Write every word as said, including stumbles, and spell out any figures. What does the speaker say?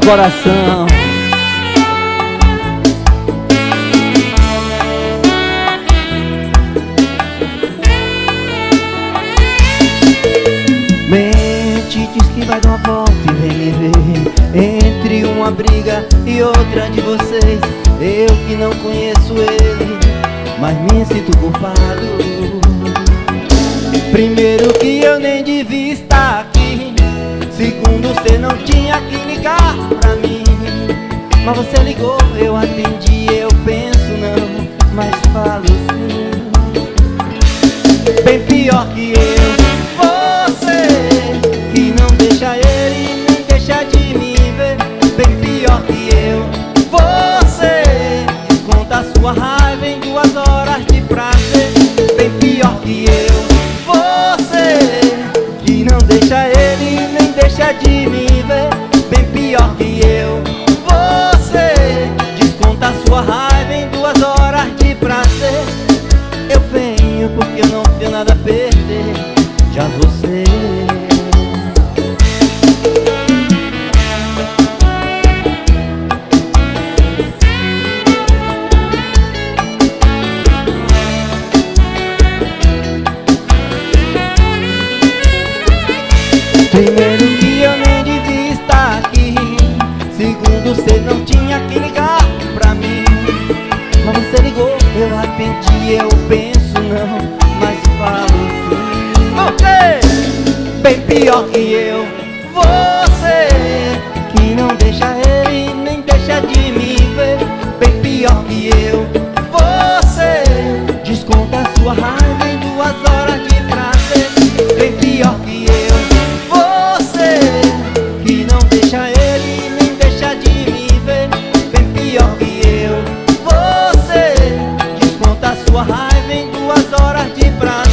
coração. Mente diz que vai dar uma volta e vem me ver. Entre uma briga e outra de vocês, eu que não conheço ele, mas me sinto culpado. Primeiro que eu nem devia estar aqui, segundo você não tinha que ligar pra mim. Mas você ligou, eu atendi, eu penso não, mas falo sim. Bem pior que eu, você que não deixa ele nem deixa de me ver. Bem pior que eu, você desconta a sua raiva em duas horas de prazer. Bem pior que eu, você que não deixa ele nem deixa de me ver. Bem pior que eu, você desconta a sua raiva em duas horas de prazer. Eu venho porque eu não tenho nada a perder, já você. Primeiro que eu nem devia estar aqui, segundo você não tinha que ligar pra mim. Mas você ligou, eu arrependi, eu penso não, mas falo sim. Okay. Bem pior que eu, você que não deixa ele nem deixa de me ver. Bem pior que eu, você desconta a sua raiva em duas horas de prazer. Bem pior que eu, você que não deixa ele nem deixa de me ver. Bem pior que eu, você desconta a sua raiva em duas horas de prazer.